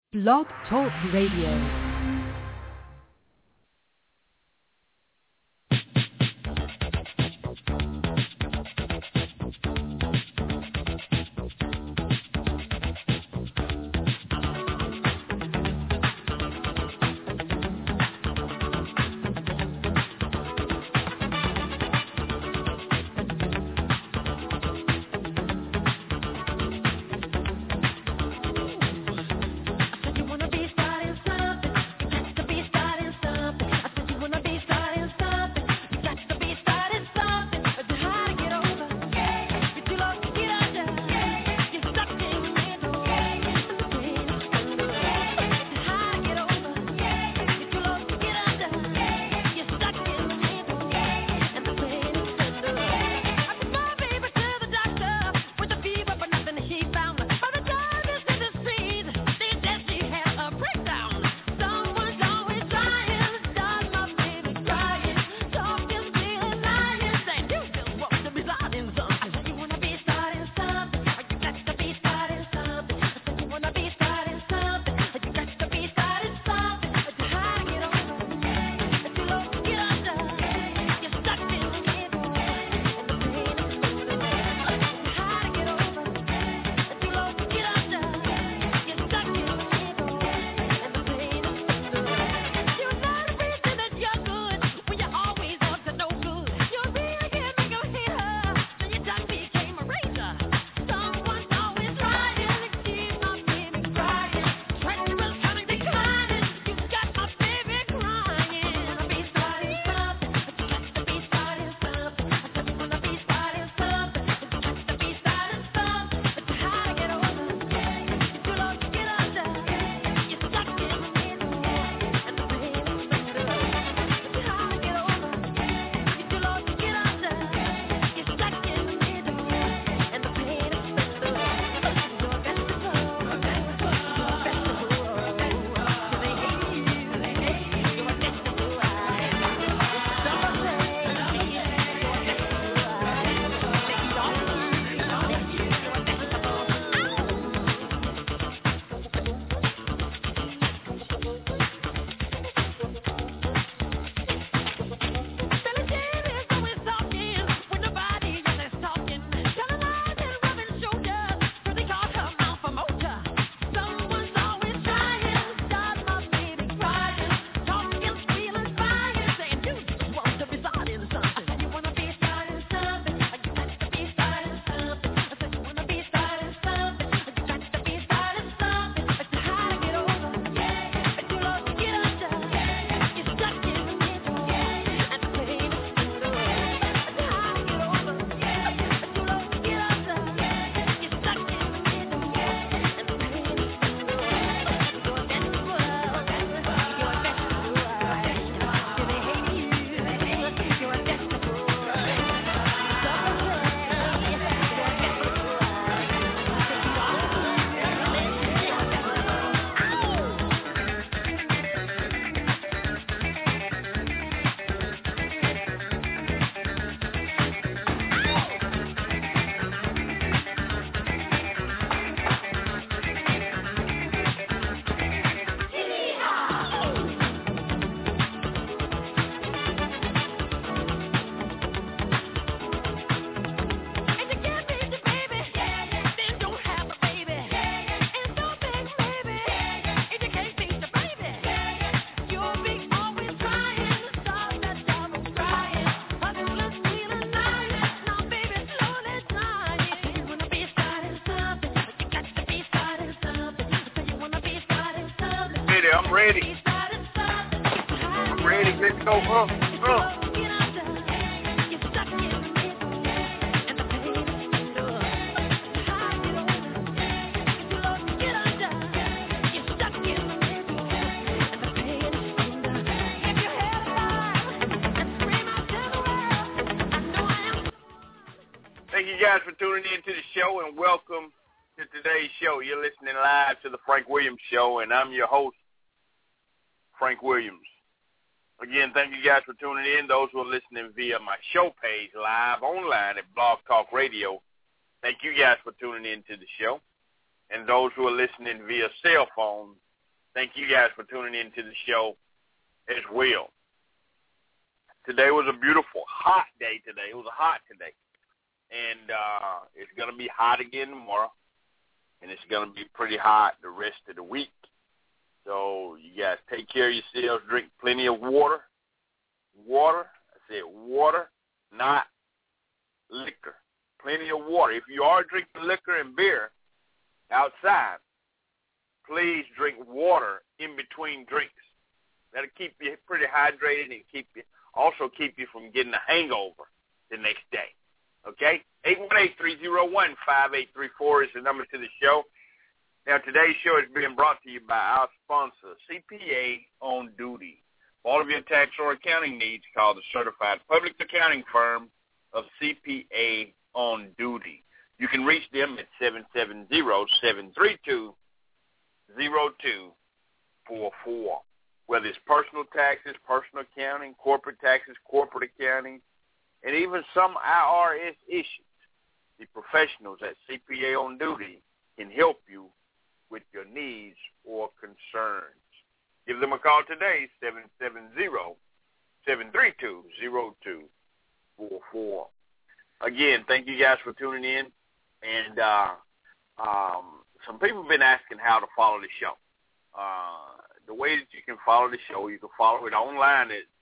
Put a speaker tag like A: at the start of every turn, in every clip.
A: Blog Talk Radio.
B: I'm ready. I'm ready. Let's go. Thank you guys for tuning in to the show, and welcome to today's show. You're listening live to the Frank Williams Show, and I'm your host, Frank Williams. Again, thank you guys for tuning in. Those who are listening via my show page live online at Blog Talk Radio, thank you guys for tuning in to the show. And those who are listening via cell phone, thank you guys for tuning in to the show as well. Today was a beautiful, hot day today. It was hot today. And it's going to be hot again tomorrow. And it's going to be pretty hot the rest of the week. So you guys take care of yourselves. Drink plenty of water. Water. I said water, not liquor. Plenty of water. If you are drinking liquor and beer outside, please drink water in between drinks. That'll keep you pretty hydrated and also keep you from getting a hangover the next day. Okay? 818-301-5834 is the number to the show. Now, today's show is being brought to you by our sponsor, CPA On Duty. For all of your tax or accounting needs, call the certified public accounting firm of CPA On Duty. You can reach them at 770-732-0244. Whether it's personal taxes, personal accounting, corporate taxes, corporate accounting, and even some IRS issues, the professionals at CPA On Duty can help you with your needs or concerns. Give them a call today, 770-732-0244. Again, thank you guys for tuning in. And some people have been asking how to follow the show. The way that you can follow the show, you can follow it online at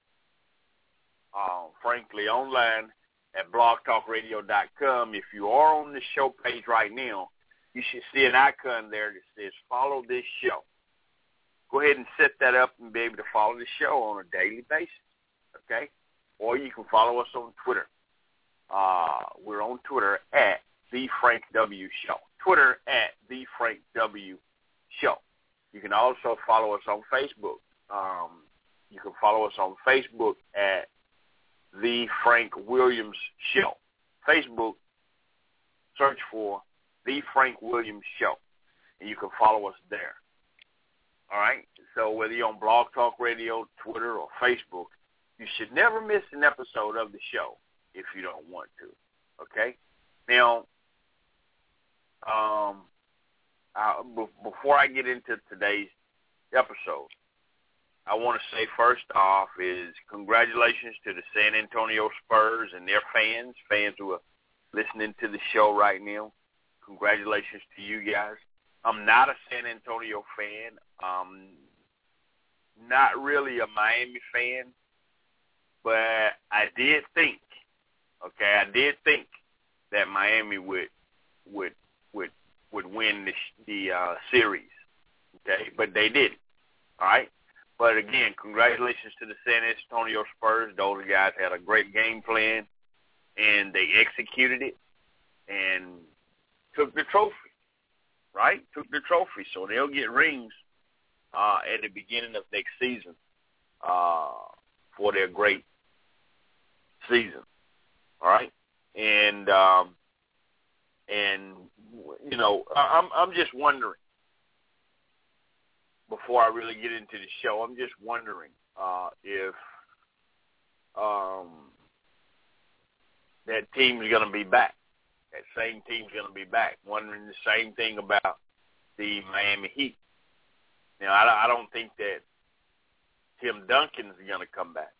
B: online at blogtalkradio.com. If you are on the show page right now, you should see an icon there that says follow this show. Go ahead and set that up and be able to follow the show on a daily basis, okay? Or you can follow us on Twitter. We're on Twitter at The Frank W. Show. Twitter at The Frank W. Show. You can also follow us on Facebook. You can follow us on Facebook at The Frank Williams Show. Facebook, search for The Frank Williams Show, and you can follow us there. All right? So whether you're on Blog Talk Radio, Twitter, or Facebook, you should never miss an episode of the show if you don't want to. Okay? Now, before I get into today's episode, I want to say first off is congratulations to the San Antonio Spurs and their fans who are listening to the show right now. Congratulations to you guys. I'm not a San Antonio fan. Not really a Miami fan, but I did think that Miami would win the series. Okay, but they didn't. All right. But again, congratulations to the San Antonio Spurs. Those guys had a great game plan, and they executed it and took the trophy. Right? Took the trophy, so they'll get rings at the beginning of next season for their great season. All right, and you know, I'm just wondering. Before I really get into the show, I'm just wondering if that team's going to be back. That same team's going to be back. Wondering the same thing about the Miami Heat. Now, I don't think that Tim Duncan's going to come back.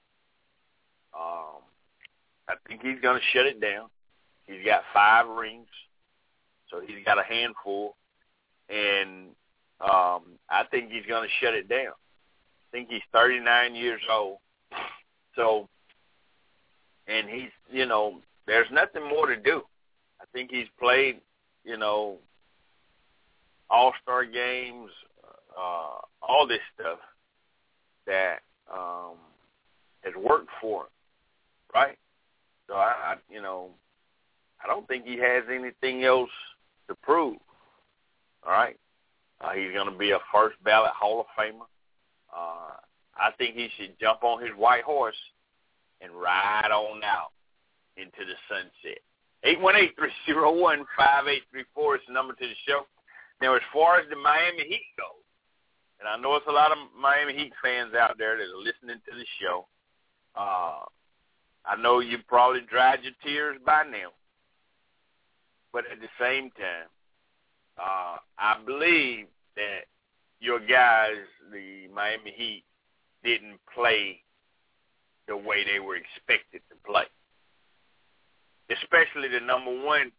B: I think he's going to shut it down. He's got 5 rings, so he's got a handful. And I think he's going to shut it down. I think he's 39 years old. So, and he's, you know, there's nothing more to do. I think he's played, you know, all-star games, all this stuff that has worked for him, right? So, I don't think he has anything else to prove, all right? He's going to be a first-ballot Hall of Famer. I think he should jump on his white horse and ride on out into the sunset. 818-301-5834 is the number to the show. Now, as far as the Miami Heat goes, and I know it's a lot of Miami Heat fans out there that are listening to the show, I know you probably dried your tears by now. But at the same time, I believe that your guys, the Miami Heat, didn't play the way they were expected to play. Especially the number one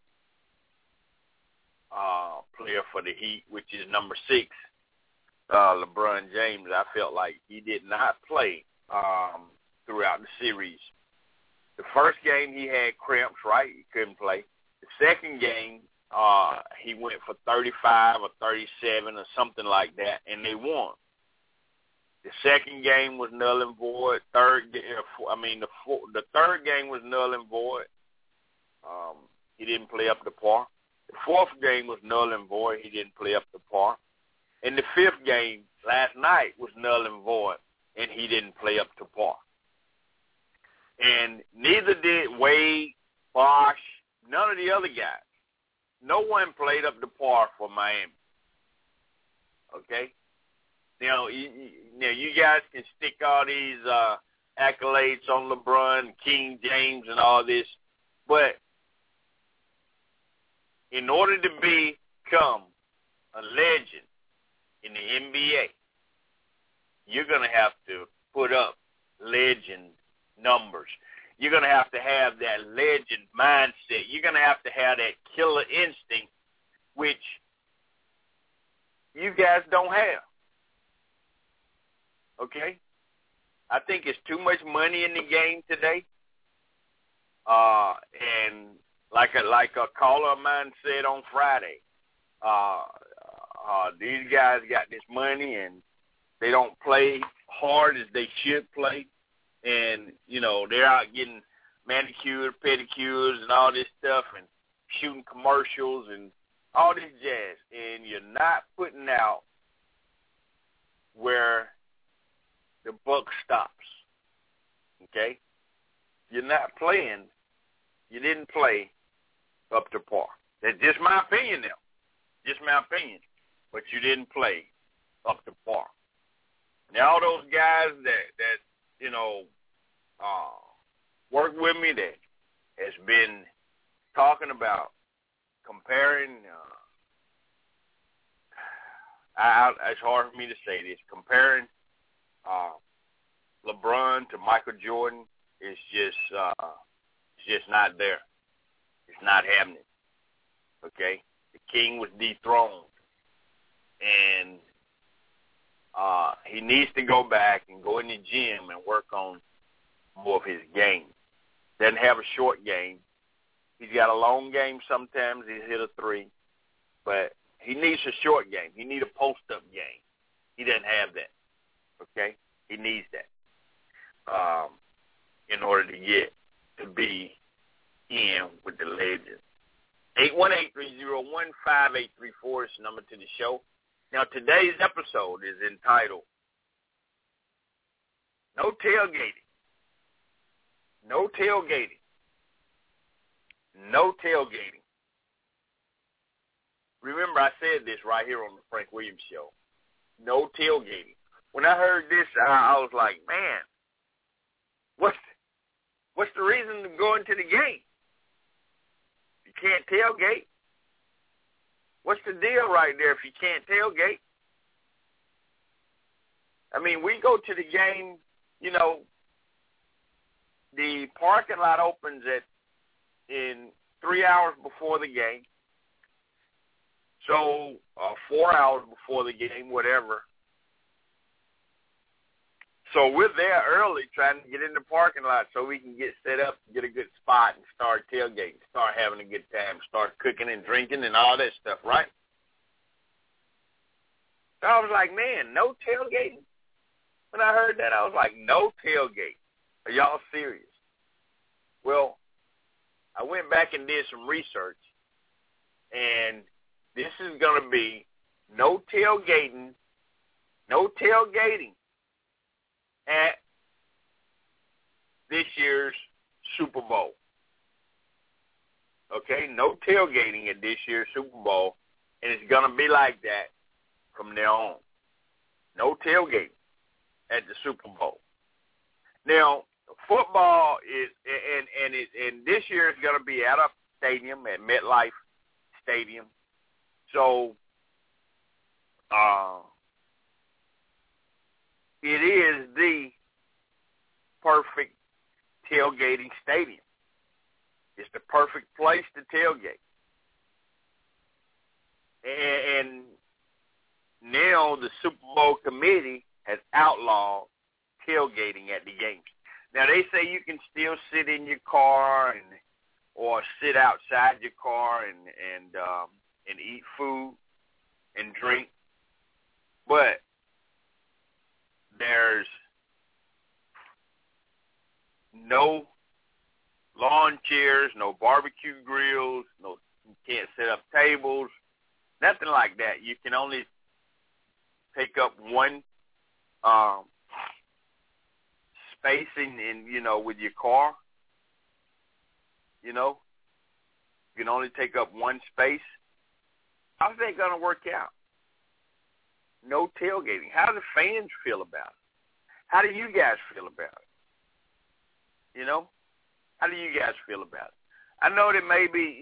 B: player for the Heat, which is number 6, LeBron James. I felt like he did not play throughout the series. The first game he had cramps, right? He couldn't play. The second game, he went for 35 or 37 or something like that, and they won. The second game was null and void. The third game was null and void. He didn't play up to par. The fourth game was null and void. He didn't play up to par. And the fifth game last night was null and void, and he didn't play up to par. And neither did Wade, Bosh, none of the other guys. No one played up to par for Miami. Okay? Now, you guys can stick all these accolades on LeBron, King James, and all this, but in order to become a legend in the NBA, you're going to have to put up legend numbers. You're going to have that legend mindset. You're going to have that killer instinct, which you guys don't have. Okay? I think it's too much money in the game today. And like a caller of mine said on Friday, these guys got this money and they don't play hard as they should play. And, they're out getting manicures, pedicures, and all this stuff and shooting commercials and all this jazz. And you're not putting out where the buck stops. Okay? You're not playing. You didn't play up to par. That's just my opinion now. Just my opinion. But you didn't play up to par. Now, all those guys that work with me that has been talking about comparing, it's hard for me to say this, comparing LeBron to Michael Jordan is just not there. It's not happening. Okay? The king was dethroned. And he needs to go back and go in the gym and work on more of his game. Doesn't have a short game. He's got a long game sometimes. He's hit a 3. But he needs a short game. He needs a post-up game. He doesn't have that. Okay? He needs that in order to get to be in with the legends. 818-301-5834 is the number to the show. Now, today's episode is entitled, No Tailgating. No tailgating. No tailgating. Remember, I said this right here on the Frank Williams Show. No tailgating. When I heard this, I was like, man, what's the reason to go into the game? You can't tailgate. What's the deal right there if you can't tailgate? I mean, we go to the game, the parking lot opens in 3 hours before the game. So 4 hours before the game, whatever. So we're there early trying to get in the parking lot so we can get set up, get a good spot, and start tailgating, start having a good time, start cooking and drinking and all that stuff, right? So I was like, man, no tailgating? When I heard that, I was like, no tailgate. Are y'all serious? Well, I went back and did some research, and this is going to be no tailgating at this year's Super Bowl. Okay, no tailgating at this year's Super Bowl, and it's going to be like that from now on. No tailgating at the Super Bowl. Now, football is, and this year is going to be at a stadium, at MetLife Stadium. So it is the perfect tailgating stadium. It's the perfect place to tailgate. And now the Super Bowl committee has outlawed tailgating at the games. Now, they say you can still sit in your car or sit outside your car and eat food and drink, but there's no lawn chairs, no barbecue grills, you can't set up tables, nothing like that. You can only take up one space in with your car. You can only take up one space. How's that going to work out? No tailgating. How do the fans feel about it? How do you guys feel about it? How do you guys feel about it? I know that maybe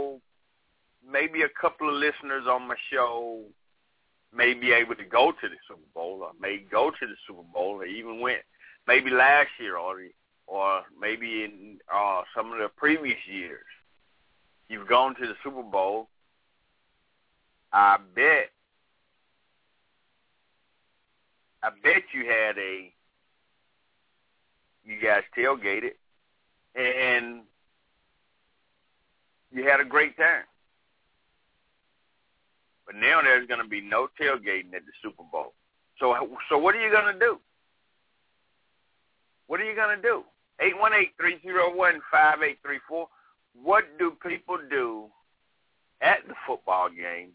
B: a couple of listeners on my show may be able to go to the Super Bowl, or may go to the Super Bowl, or even went maybe last year, or maybe in some of the previous years. You've gone to the Super Bowl. I bet you guys tailgated, and you had a great time. But now there's going to be no tailgating at the Super Bowl. So what are you going to do? What are you going to do? 818-301-5834. What do people do at the football game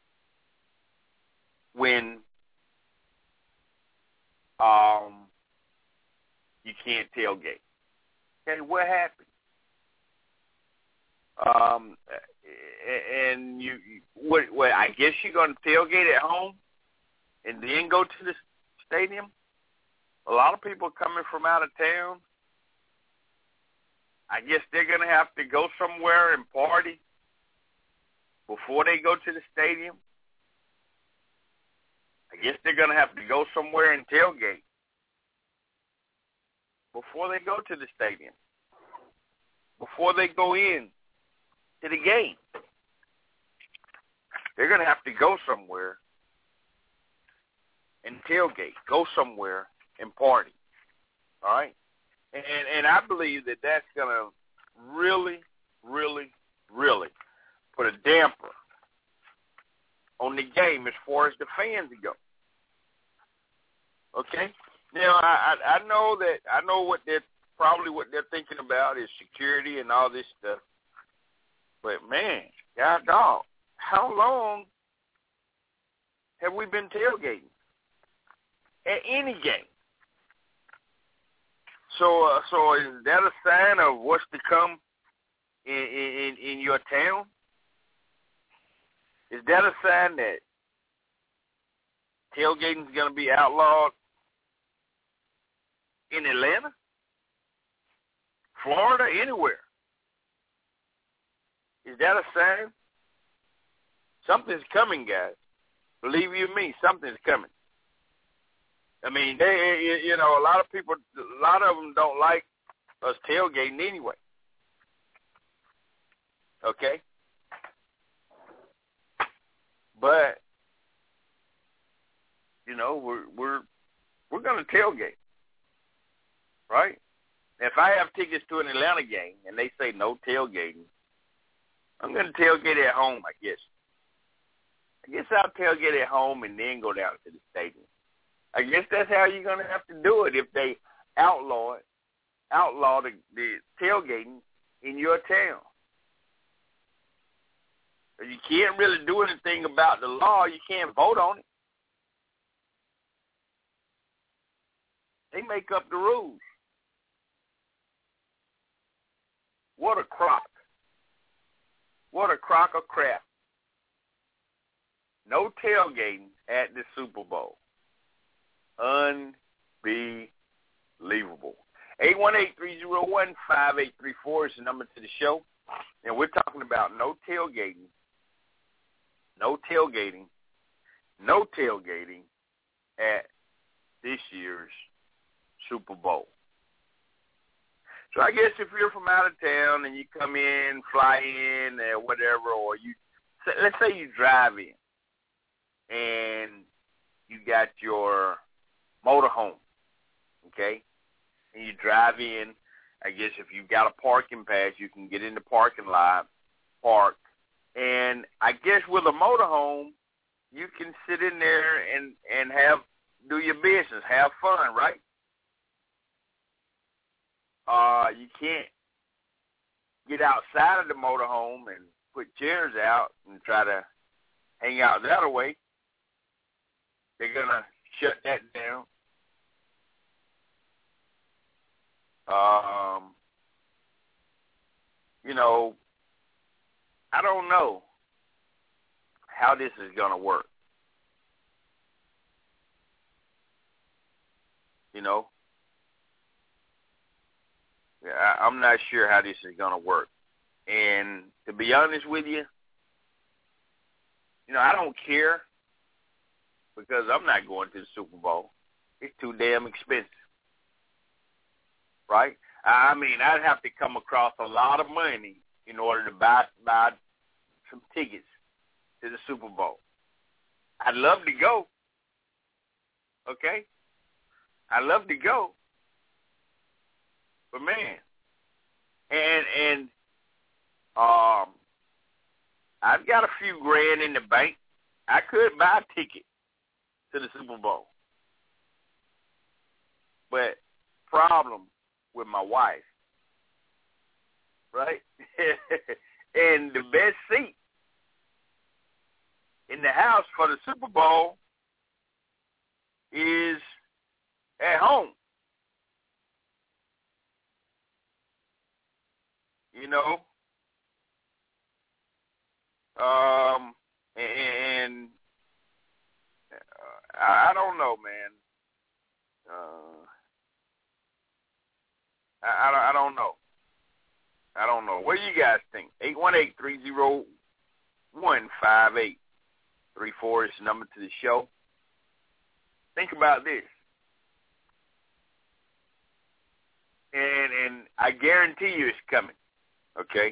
B: when you can't tailgate? Okay, what happened? And what? I guess you're going to tailgate at home and then go to the stadium. A lot of people coming from out of town, I guess they're going to have to go somewhere and party before they go to the stadium. I guess they're going to have to go somewhere and tailgate before they go to the stadium, before they go in to the game. They're going to have to go somewhere and tailgate, go somewhere and party, all right? And I believe that that's going to really, really, really put a damper on the game as far as the fans go. Okay? Now, I know what they're thinking about is security and all this stuff. But, man, God dog, how long have we been tailgating at any game? So is that a sign of what's to come in your town? Is that a sign that tailgating is going to be outlawed in Atlanta, Florida, anywhere? Is that a sign? Something's coming, guys. Believe you me, something's coming. I mean, a lot of people, a lot of them don't like us tailgating anyway. Okay? But, we're going to tailgate, right? If I have tickets to an Atlanta game and they say no tailgating, I'm going to tailgate at home, I guess. I guess I'll tailgate at home and then go down to the stadium. I guess that's how you're going to have to do it if they outlaw the tailgating in your town. You can't really do anything about the law. You can't vote on it. They make up the rules. What a crock. What a crock of crap. No tailgating at the Super Bowl. Unbelievable. 818-301-5834 is the number to the show. And we're talking about no tailgating at this year's Super Bowl. So I guess if you're from out of town and you come in, fly in, or whatever, or let's say you drive in and you got your motorhome, okay, and you drive in. I guess if you've got a parking pass, you can get in the parking lot, park, and I guess with a motorhome, you can sit in there and do your business, have fun, right? You can't get outside of the motorhome and put chairs out and try to hang out that way. They're going to shut that down. I don't know how this is going to work. I'm not sure how this is going to work. And to be honest with you, I don't care because I'm not going to the Super Bowl. It's too damn expensive, right? I mean, I'd have to come across a lot of money in order to buy some tickets to the Super Bowl. I'd love to go, okay? I'd love to go. But, man, and I've got a few grand in the bank. I could buy a ticket to the Super Bowl. But problem with my wife, right? And the best seat in the house for the Super Bowl is at home. And I don't know, man. I don't know. I don't know. What do you guys think? 818-301-5834 is the number to the show. Think about this. And I guarantee you it's coming, okay?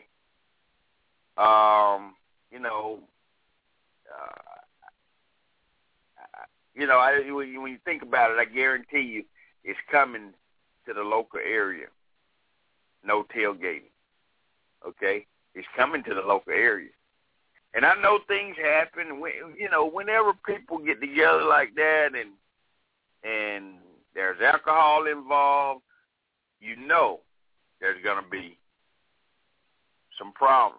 B: When you think about it, I guarantee you it's coming to the local area. No tailgating, okay? It's coming to the local area. And I know things happen, whenever people get together like that and there's alcohol involved, there's going to be some problems.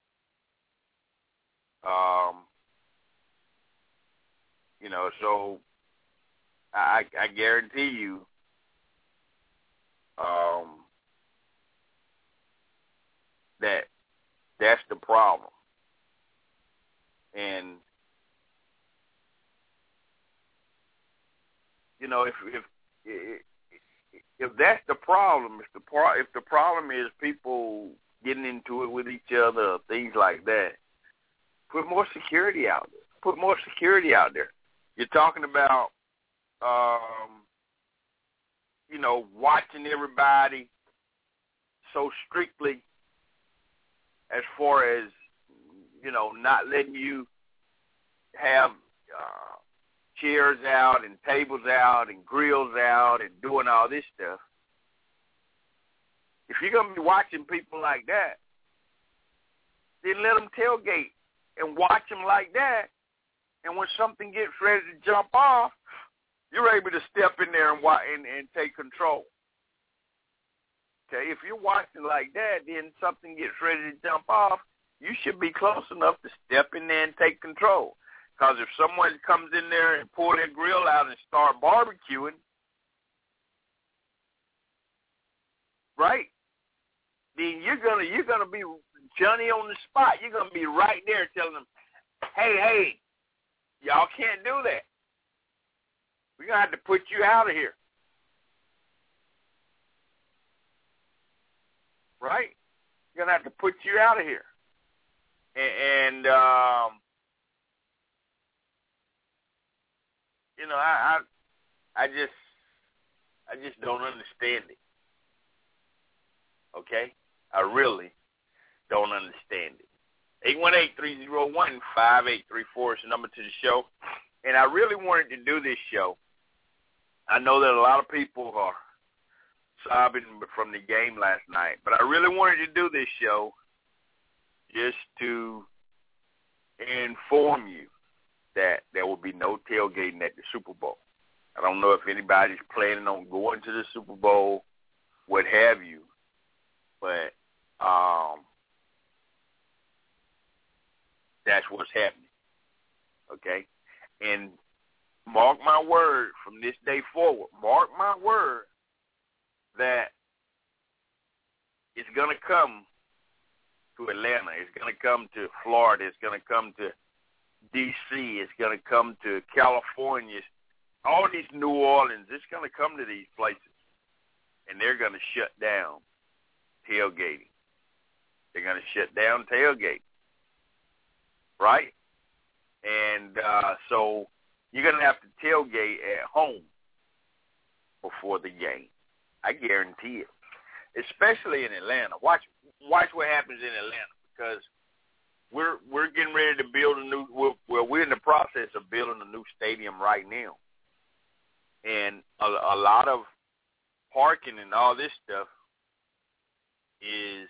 B: So I guarantee you that's the problem. And if that's the problem, if the problem is people getting into it with each other, things like that, put more security out there. Put more security out there. You're talking about, watching everybody so strictly as far as, not letting you have chairs out and tables out and grills out and doing all this stuff. If you're going to be watching people like that, then let them tailgate and watch them like that. And when something gets ready to jump off, you're able to step in there and take control. Okay, if you're watching like that, then something gets ready to jump off, you should be close enough to step in there and take control. Because if someone comes in there and pull their grill out and start barbecuing, right, then you're gonna be Johnny on the spot. You're gonna be right there telling them, hey, y'all can't do that. We're gonna have to put you out of here. Right? We're gonna have to put you out of here. And I just don't understand it. Okay? I really don't understand it. 818-301-5834 is the number to the show. And I really wanted to do this show. I know that a lot of people are sobbing from the game last night, but I really wanted to do this show just to inform you that there will be no tailgating at the Super Bowl. I don't know if anybody's planning on going to the Super Bowl, what have you, but that's what's happening, okay? And mark my word, from this day forward, mark my word that it's going to come to Atlanta. It's going to come to Florida. It's going to come to D.C. It's going to come to California. All these New Orleans, it's going to come to these places, and they're going to shut down tailgating. They're going to shut down tailgating, right? And so you're going to have to tailgate at home before the game. I guarantee it, especially in Atlanta. Watch what happens in Atlanta, because we're getting ready to build a new. We're in the process of building a new stadium right now, and a lot of parking and all this stuff is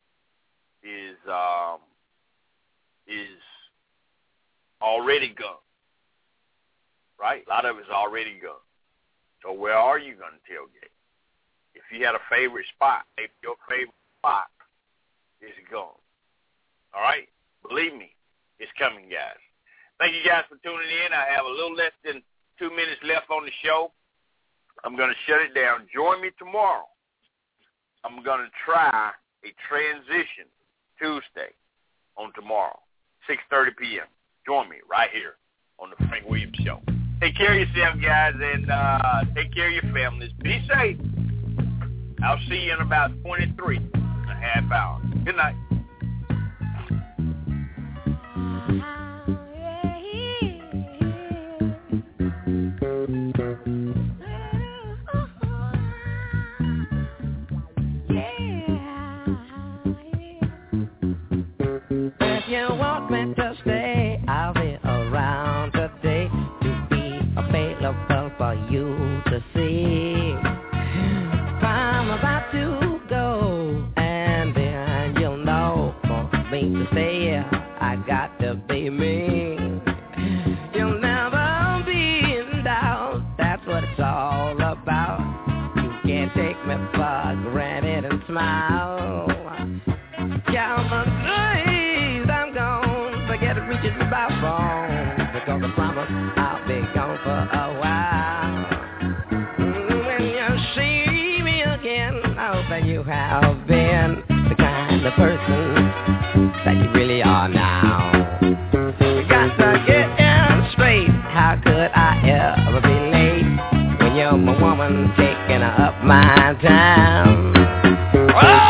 B: already gone, right? A lot of it's already gone. So where are you going to tailgate? If you had a favorite spot, maybe your favorite spot is gone. All right? Believe me, it's coming, guys. Thank you guys for tuning in. I have a little less than 2 minutes left on the show. I'm going to shut it down. Join me tomorrow. I'm going to try a transition Tuesday on tomorrow, 6:30 p.m. Join me right here on the Frank Williams Show. Take care of yourself, guys, and take care of your families. Be safe. I'll see you in about 23 and a half hours. Good night.
C: If you want me to stay, I'll be around today to be available for you to see. If I'm about to go, and then you'll know for me to stay, I got to be me. You'll never be in doubt, that's what it's all about. You can't take me for granted and smile. Count my days, I'm gone. Forget to reach it by phone, because I promise I'll be gone for a while. When you see me again, I hope that you have been the kind of person that you really are now. We got to get in straight. How could I ever be late when you're my woman taking up my time? Oh!